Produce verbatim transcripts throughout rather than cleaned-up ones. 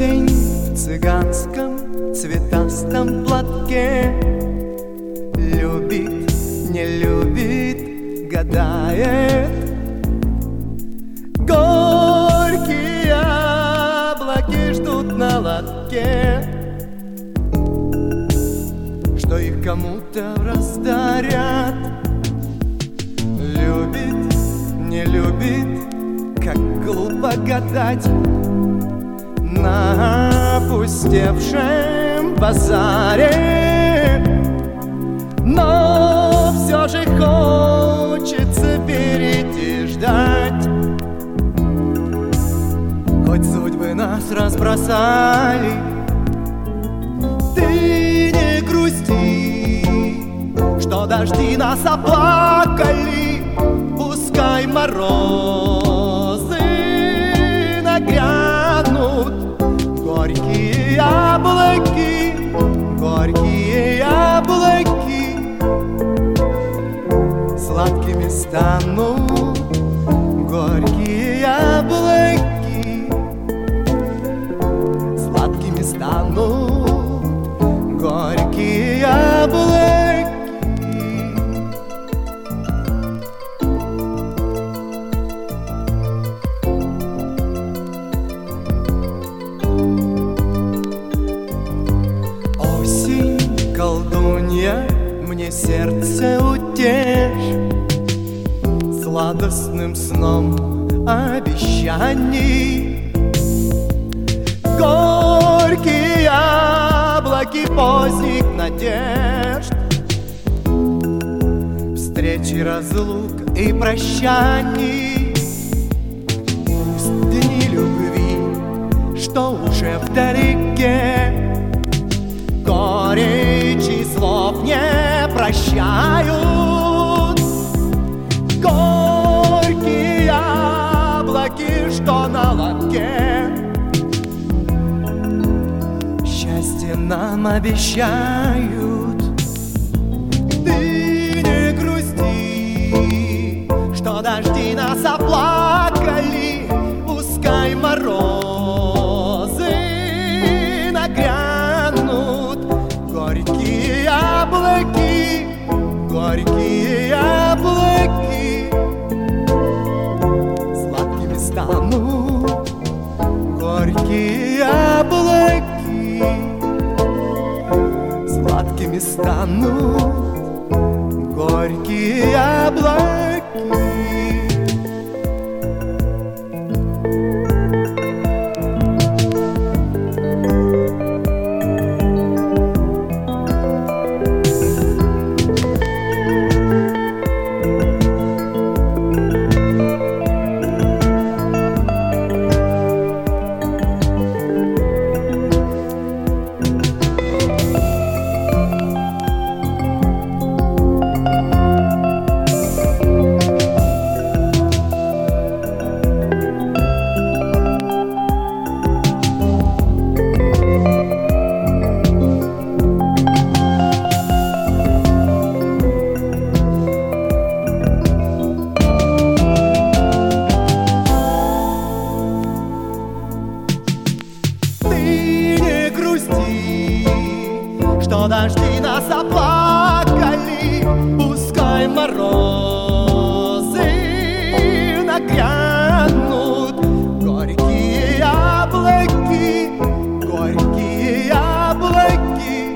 Осень в цыганском цветастом платке любит, не любит, гадает. Горькие яблоки ждут на лотке, что их кому-то раздарят. Любит, не любит, как глупо гадать на опустевшем базаре. Но все же хочется верить и ждать, хоть судьбы нас разбросали. Ты не грусти, что дожди нас оплакали, пускай морозы нагрянут. Горькие яблоки, горькие яблоки сладкими станут. Горькие яблоки сладкими станут. Горькие яблоки. Осень, колдунья, мне сердце утешь сладостным сном обещаний. Горькие яблоки поздних надежд, встречи, разлук и прощаний. Пусть дни любви, что уже вдалеке, горечи слов не прощают. Горькие яблоки, что на лотке, счастье нам обещают. Ты не грусти, что дожди нас оплакали, пускай морозы нагрянут. Горькие яблоки, горькие яблоки сладкими станут. Горькие яблоки сладкими станут. Горькие яблоки. Что дожди нас оплакали, пускай морозы нагрянут. Горькие яблоки, горькие яблоки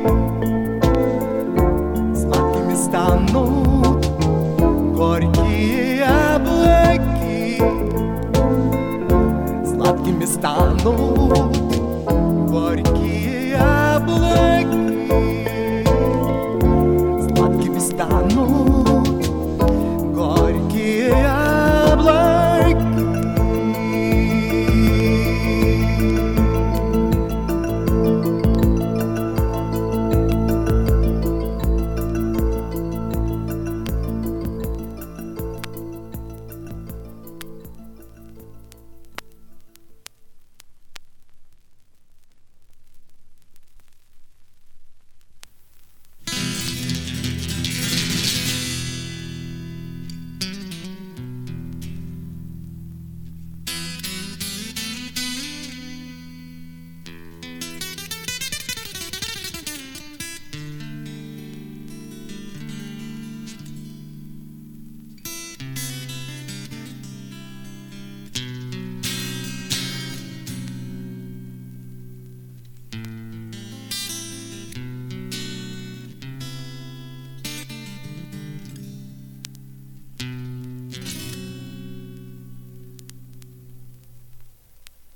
сладкими станут. Горькие яблоки сладкими станут. Горькие яблоки сладкими станут. Горькие яблоки.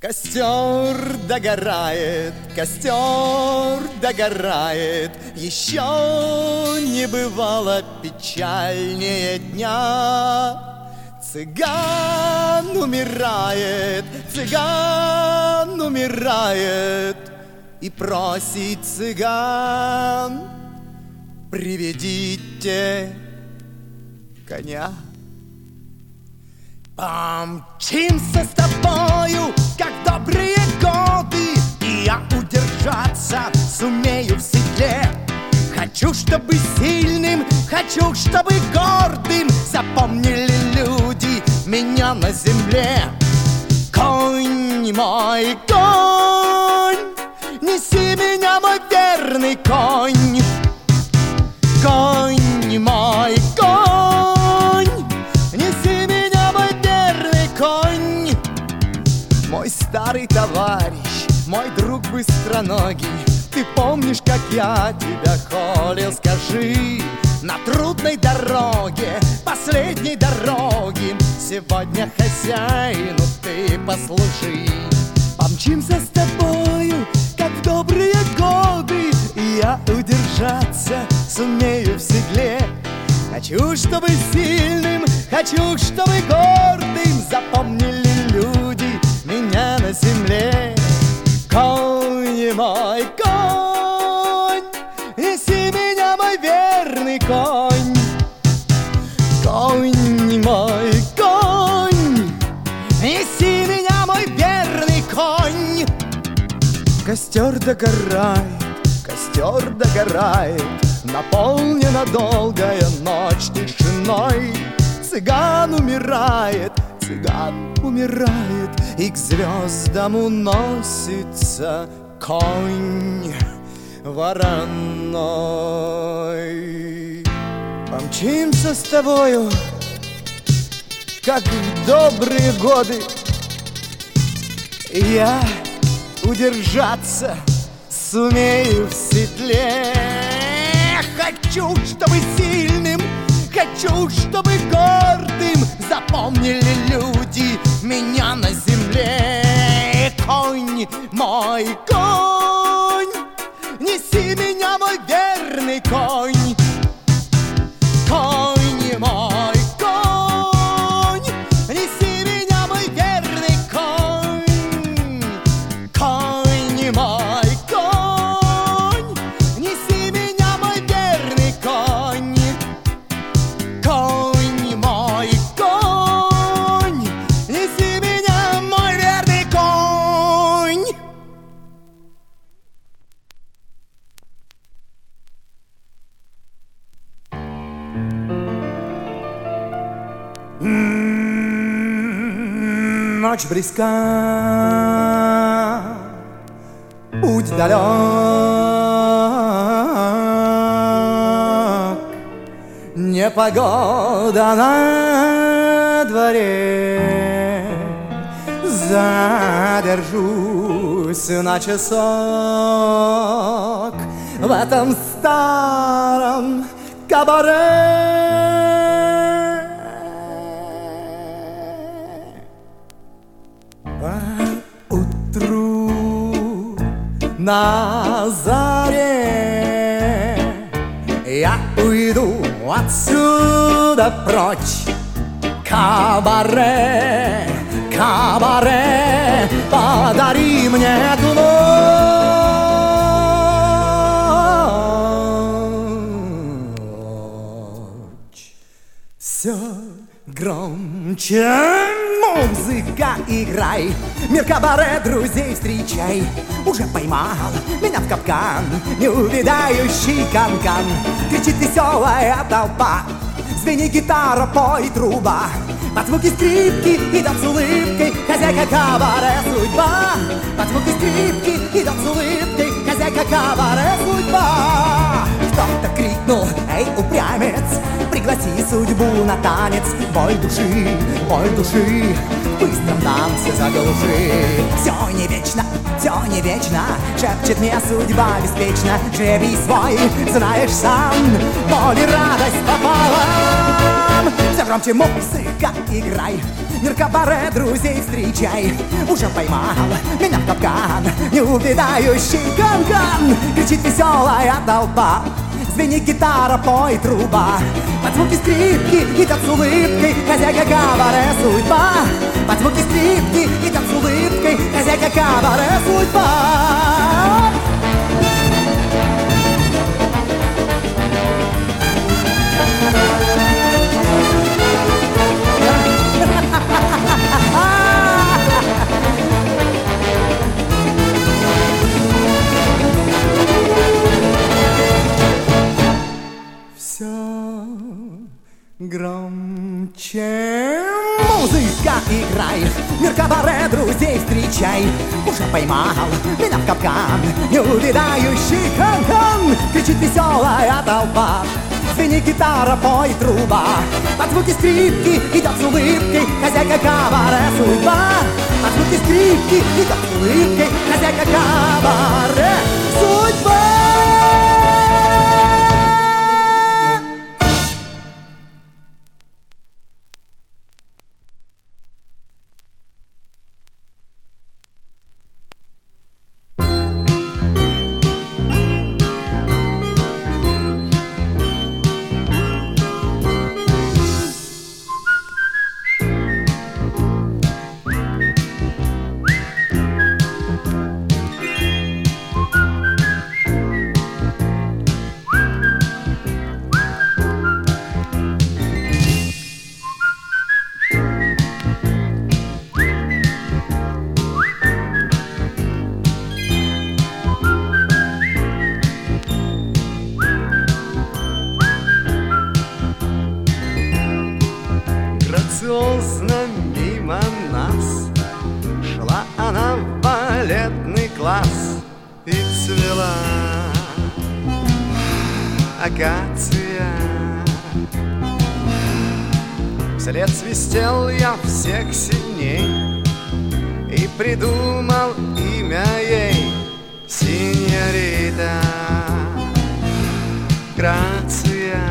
Костер догорает, костер догорает, еще не бывало печальнее дня. Цыган умирает, цыган умирает, и просит цыган: приведите коня. Помчимся с тобою, как добрые годы, и я удержаться сумею в седле. Хочу, чтобы сильным, хочу, чтобы гордым запомнили люди меня на земле. Конь мой, конь, неси меня, мой верный конь. Конь мой, конь, неси меня, мой верный конь. Мой старый товарищ, мой друг быстроногий, ты помнишь, как я тебя холил, скажи? На трудной дороге, последней дороге, сегодня хозяину ты послужи. Помчимся с тобою, как в добрые годы, и я удержаться сумею в седле. Хочу, чтобы сильным, хочу, чтобы гордым запомнили люди меня на земле. Конь мой, конь, неси меня, мой верный конь. Конь мой, конь, неси меня, мой верный конь. Костер догорает, костер догорает, наполнена долгая ночь тишиной. Цыган умирает, цыган умирает, и к звездам уносится конь вороной. Помчимся с тобою, как в добрые годы, и я удержаться сумею в седле. Хочу, чтобы сильным, хочу, чтобы гордым запомнили люди меня на земле. Конь мой, конь, неси меня, мой верный конь. Конь мой, конь, неси меня, мой верный конь. Конь мой, конь, неси меня, мой верный конь. Конь мой, конь, неси меня, мой верный конь. Ночь близка, путь далек, непогода на дворе. Задержусь на часок в этом старом кабаре. Поутру на заре я уйду отсюда прочь. Кабаре, кабаре, подари мне эту ночь. Все громче музыка, играй, мир кабаре, друзей встречай. Уже поймал меня в капкан неувядающий канкан. Кричит веселая толпа, звенит гитара, пой труба. Под звуки скрипки идет с улыбкой хозяйка кабаре судьба. Под звуки скрипки идет с улыбкой хозяйка кабаре судьба. Кто-то крикнул: эй, упрямец, пригласи судьбу на танец. Боль души, боль души, в быстром танце заглуши. Все не вечно, все не вечно, шепчет мне судьба беспечно. Жребий свой знаешь сам, боль и радость пополам. Все громче музыка, играй, мир кабаре, друзей встречай. Уже поймал меня в капкан неувядающий канкан. Кричит веселая толпа, звенит гитара, пой труба. Под звуки скрипки идет с улыбкой хозяйка кабаре судьба. Под звуки скрипки идет с улыбкой хозяйка кабаре судьба. Все громче музыка играй, мир кабаре, друзей встречай. Уже поймал меня в капкан неувядающий канкан. Кричит веселая толпа, звенит гитара, пой труба. Под звуки скрипки идет с улыбкой хозяйка кабаре судьба. Под звуки скрипки идет с улыбкой хозяйка кабаре судьба. Грациозно мимо нас шла она в балетный класс и цвела акация. Вслед свистел я всех сильней и придумал имя ей — синьорита Грация.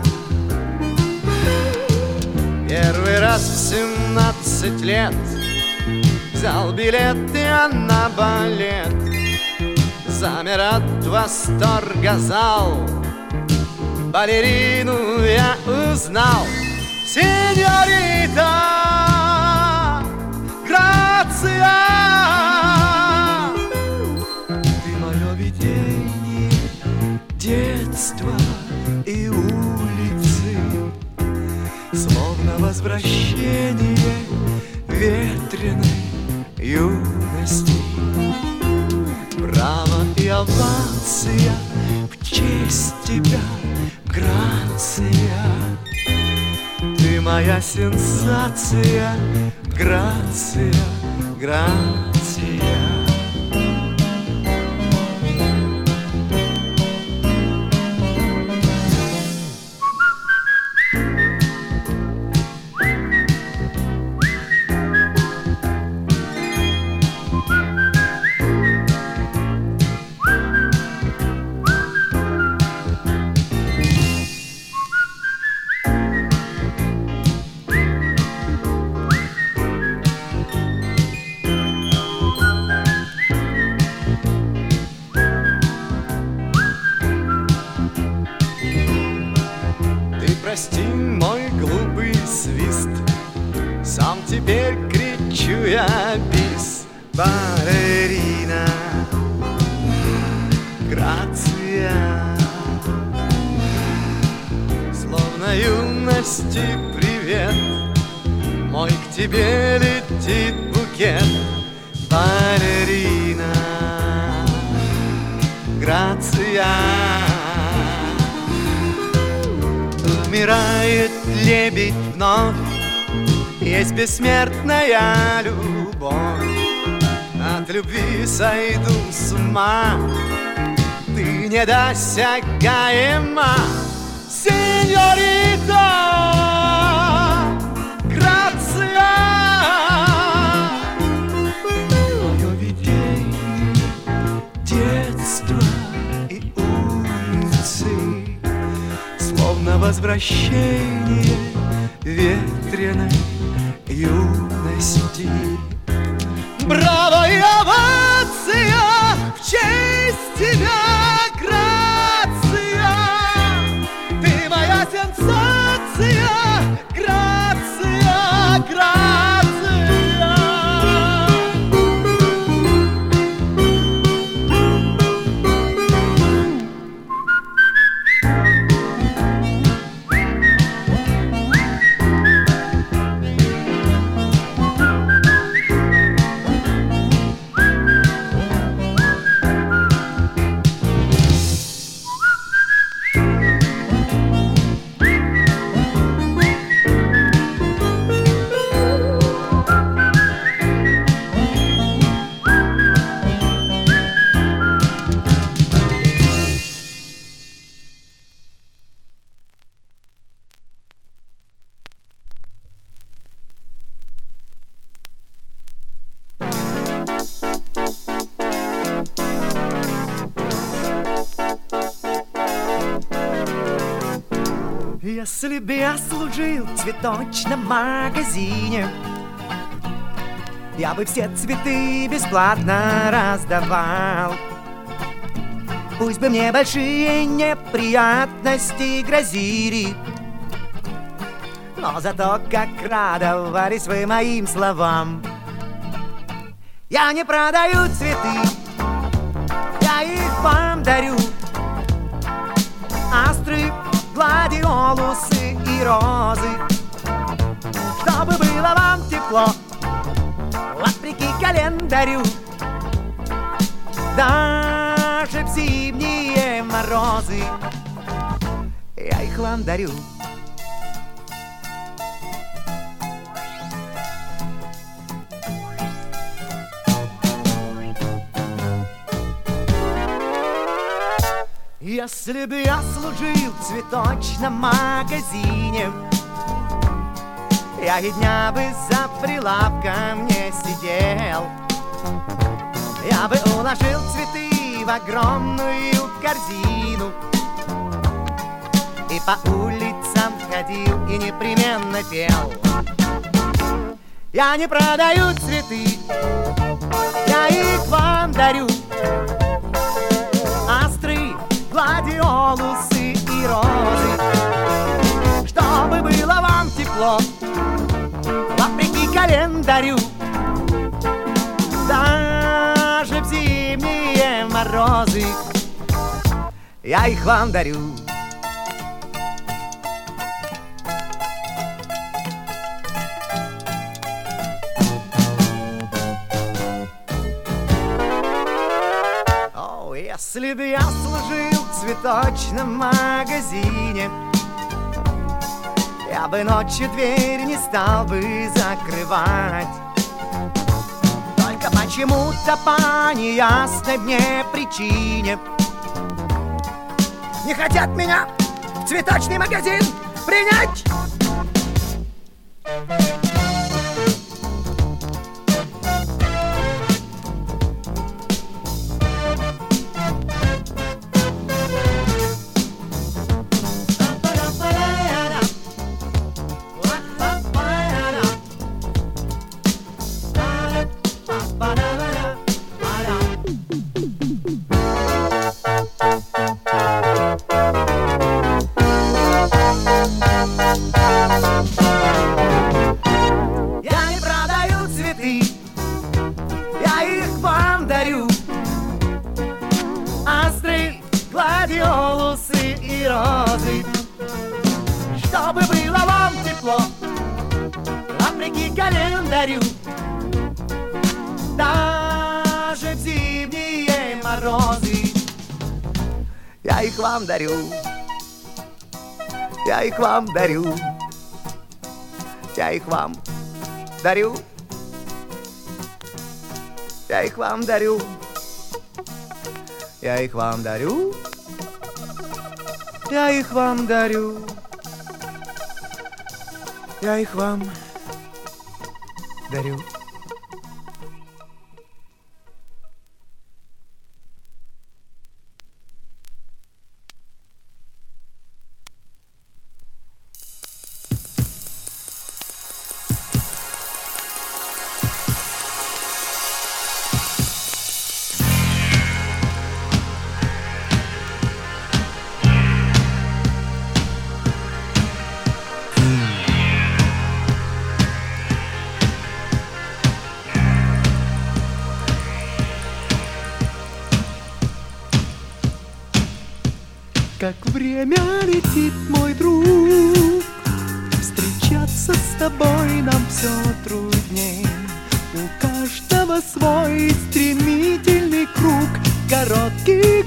Первый раз в семнадцать лет взял билеты я на балет. Замер от восторга зал, балерину я узнал. Синьорита Грация, ты мое видение детства и улицы, словно возвращение ветреной юности. Браво и овация в честь тебя, Грация. Ты моя сенсация, Грация, Грация. Прости мой глупый свист, сам теперь кричу я бис. Балерина Грация, словно юности привет, мой к тебе летит букет. Балерина Грация, умирает лебедь вновь, есть бессмертная любовь. От любви сойду с ума, ты недосягаема, синьорита Грация. Мое видение детства и улицы, словно возвращение ветреной юности. Браво и овация в честь тебя, грация. Ты моя сенсация, грация, грация. Если бы я служил в цветочном магазине, я бы все цветы бесплатно раздавал. Пусть бы мне большие неприятности грозили, но зато как радовались вы моим словам. Я не продаю цветы, я их вам дарю. Астры, гладиолусы и розы, чтобы было вам тепло, вопреки календарю, даже в зимние морозы я их вам дарю. Если бы я служил в цветочном магазине, я и дня бы за прилавком не сидел. Я бы уложил цветы в огромную корзину и по улицам ходил и непременно пел. Я не продаю цветы, я их вам дарю. Астры, гладиолусы и розы, чтобы было вам тепло, вопреки календарю, даже в зимние морозы я их вам дарю. Если бы я служил в цветочном магазине, я бы ночью дверь не стал бы закрывать. Только почему-то по неясной мне причине не хотят меня в цветочный магазин принять. Чтобы было вам тепло, вопреки календарю, даже в зимние морозы я их вам дарю, я их вам дарю, я их вам дарю, я их вам дарю, я их вам дарю, я их вам дарю. Я их вам дарю. Как время летит, мой друг, встречаться с тобой нам все трудней. У каждого свой стремительный круг коротких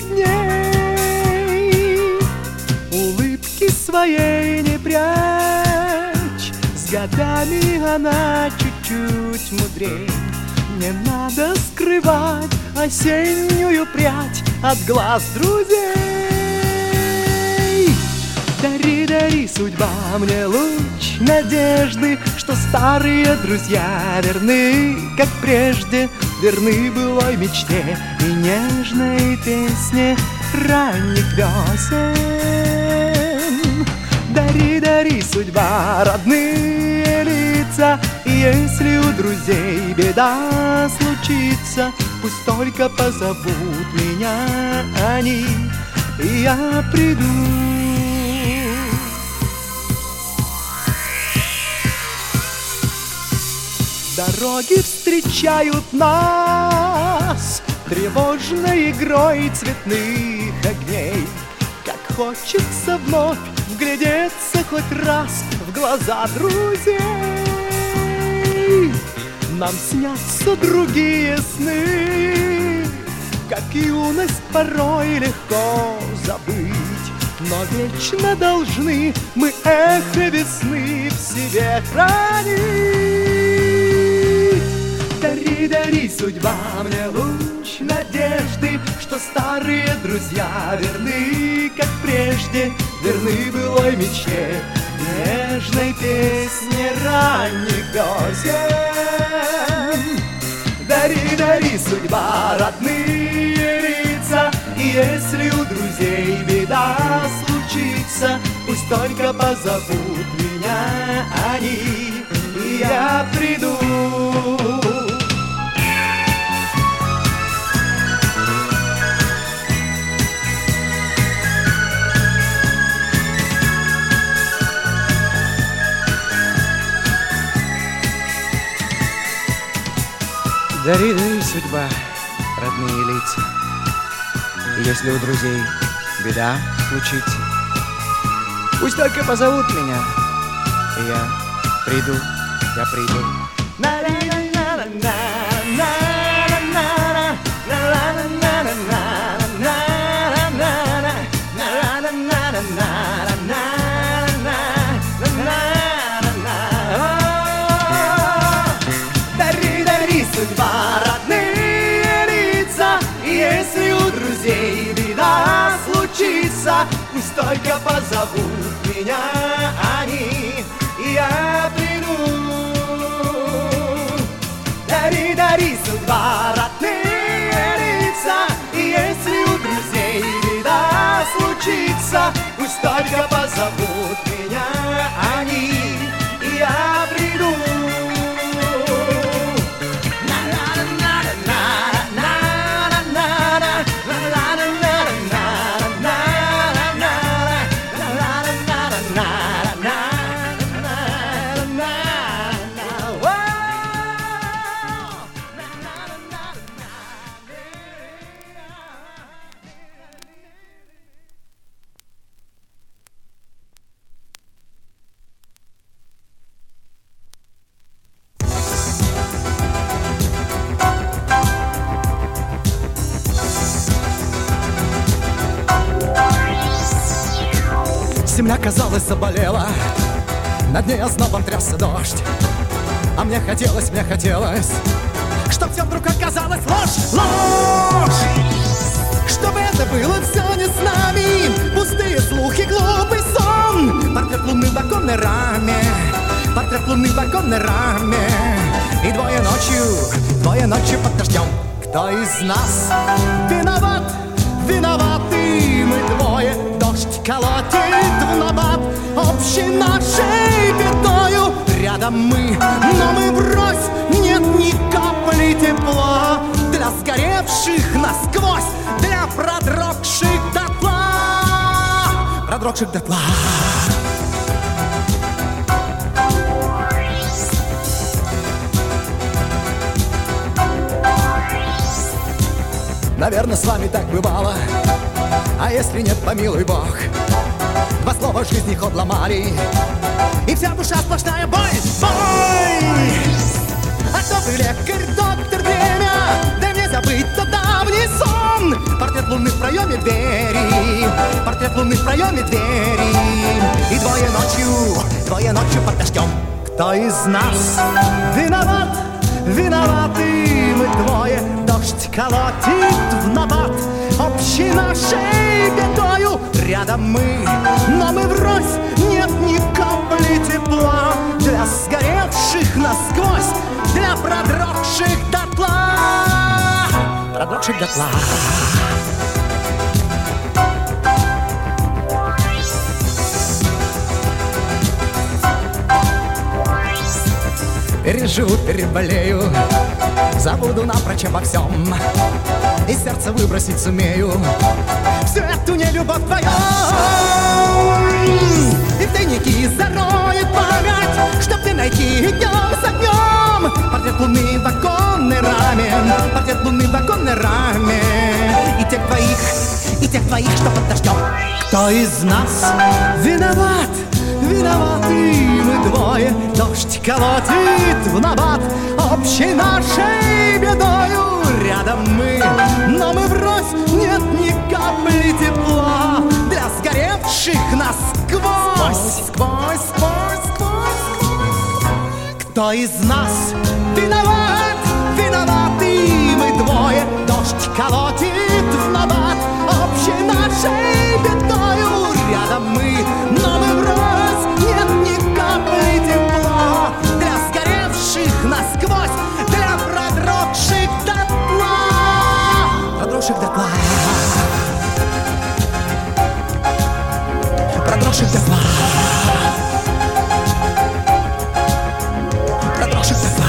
дней. Улыбки своей не прячь, с годами она чуть-чуть мудрей. Не надо скрывать осеннюю прядь от глаз друзей. Дари, дари, судьба, мне луч надежды, что старые друзья верны, как прежде, верны былой мечте и нежной песне ранних весен. Дари, дари, судьба, родные лица, и если у друзей беда случится, пусть только позовут меня они, и я приду. Дороги встречают нас тревожной игрой цветных огней. Как хочется вновь вглядеться хоть раз в глаза друзей. Нам снятся другие сны, как юность порой легко забыть, но вечно должны мы эхо весны в себе хранить. Дари, дари, судьба, мне луч надежды, что старые друзья верны, как прежде, верны былой мечте, нежной песне ранних весен. Дари, дари, судьба, родные лица, и если у друзей беда случится, пусть только позовут меня они, и я приду. Дари, дари, судьба, родные лица, и если у друзей беда случится, пусть только позовут меня, и я приду, я приду. Судьба, родные лица, и если у друзей беда случится, пусть только позовут меня они, и я приду. Дари, дари, судьба, родные лица, и если у друзей беда случится, пусть только позовут меня они, и я приду. Земля, казалось, заболела, над ней ознобом трясся дождь. А мне хотелось, мне хотелось, чтоб все вдруг оказалось ложь, ложь. Чтобы это было все не с нами, пустые слухи, глупый сон. Портрет луны в оконной раме, портрет луны в оконной раме. И двое ночью, двое ночью под дождем. Кто из нас виноват, виноваты мы двое? Дождь колотит в набат общей нашей бедою. Рядом мы, но мы врозь, нет ни капли тепла для сгоревших насквозь, для продрогших дотла, продрогших дотла. Наверное, с вами так бывало. А если нет, помилуй Бог. Два слова жизни ход ломали, и вся душа сплошная боль, боль. А добрый лекарь, доктор, время, дай мне забыть тот давний сон. Портрет луны в проеме двери, портрет луны в проеме двери. И двое ночью, двое ночью под дождем. Кто из нас виноват? Виноваты мы двое. Дождь колотит в набат общей нашей бедою. Рядом мы, но мы врозь. Нет ни капли тепла для сгоревших насквозь, для продрогших дотла, продрогших дотла. Переживу, переболею, забуду напрочь обо всем, и сердце выбросить сумею всю эту нелюбовь твою. И в тайники зароет память, чтоб ты найти днем за днем. Портрет луны в оконной раме, портрет луны в оконной раме. И тех твоих, и тех твоих, что под дождем. Кто из нас виноват? Виноваты мы двое. Дождь колотит в набат общей нашей бедою. Рядом мы, но мы врозь. Нет ни капли тепла для сгоревших насквозь, сквозь, сквозь, сквозь. Кто из нас виноват? Виноваты мы двое. Дождь колотит в набат общей нашей бедою. Рядом мы, но мы врозь. Нет ни капли тепла для сгоревших насквозь, для продрогших дотла, продрогших дотла, продрогших дотла, продрогших дотла.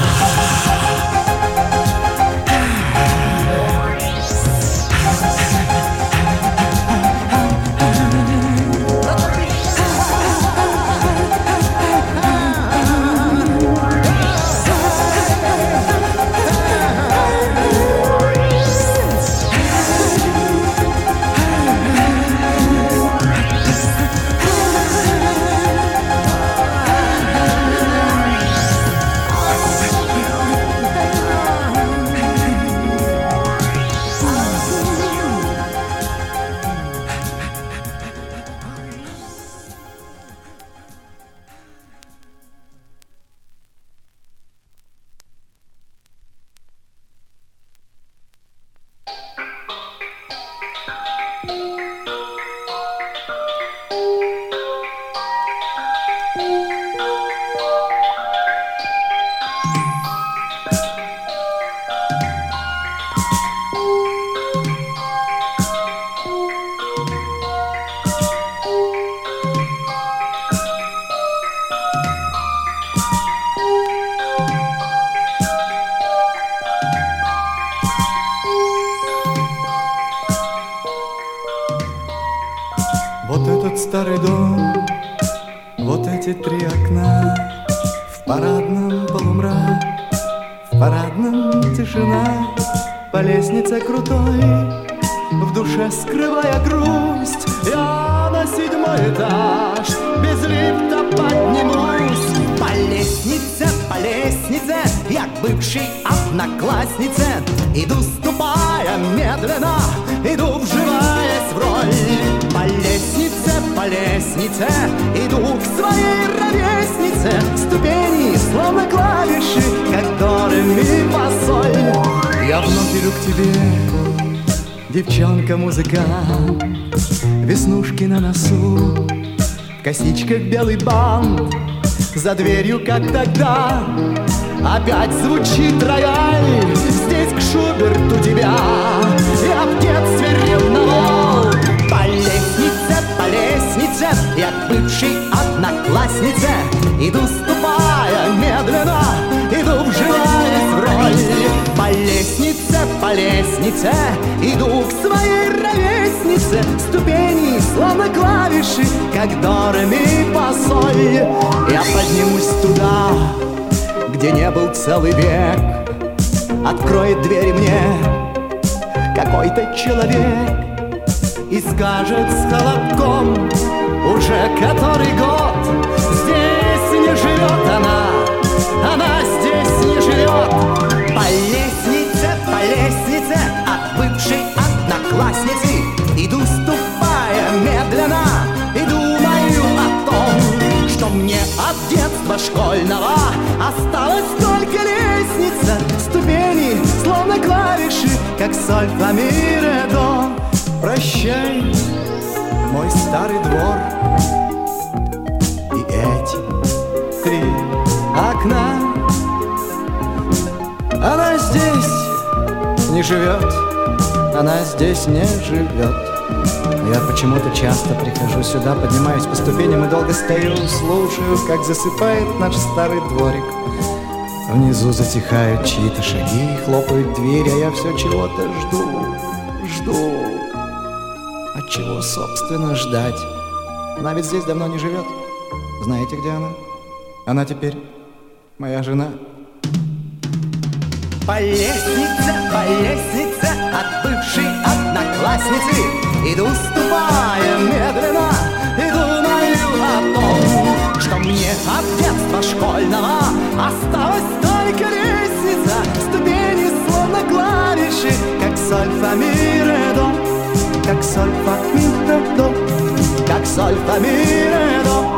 Вот этот старый дом, вот эти три окна, в парадном полумрак, в парадном тишина, по лестнице крутой, в душе скрывая грусть, я на седьмой этаж без лифта поднимусь. По лестнице, по лестнице, я к бывшей однокласснице иду, ступая медленно, иду, вживаясь в роль. По лестнице, по лестнице, иду к своей ровеснице. Ступени, словно клавиши, как до ре ми фа соль. Я вновь иду к тебе, девчонка-музыкант, веснушки на носу, в косичках белый бант. За дверью, как тогда, опять звучит рояль. Здесь к Шуберту тебя я в детстве ревновал. По лестнице, по лестнице, я к бывшей однокласснице иду, ступая медленно, иду, вживаясь в роль. По лестнице, по лестнице, иду к своей ровеснице. Ступени, словно клавиши, как до ре ми фа соль. Я поднимусь туда, где не был целый век. Откроет двери мне какой-то человек и скажет с холодком: уже который год здесь не живет она, она здесь не живет. По лестнице, по лестнице от бывшей одноклассницы иду, ступая медленно, и думаю о том, что мне от детства школьного осталась только лестница. Ступени, словно клавиши, как соль, фа, ми, ре, до. Прощай, мой старый двор, и эти три окна. Она здесь не живет, она здесь не живет. Я почему-то часто прихожу сюда, поднимаюсь по ступеням и долго стою, слушаю, как засыпает наш старый дворик. Внизу затихают чьи-то шаги, хлопают двери, а я все чего-то жду, жду. От чего, собственно, ждать? Она ведь здесь давно не живет. Знаете, где она? Она теперь моя жена. По лестнице, по лестнице от бывшей одноклассницы иду, ступая медленно, и думаю о том, что мне от детства школьного осталась только лестница. Ступени, словно клавиши, как соль, фа, ми, ре, до. Как соль, фа, ми, ре, до. Как соль, фа, ми, ре, до.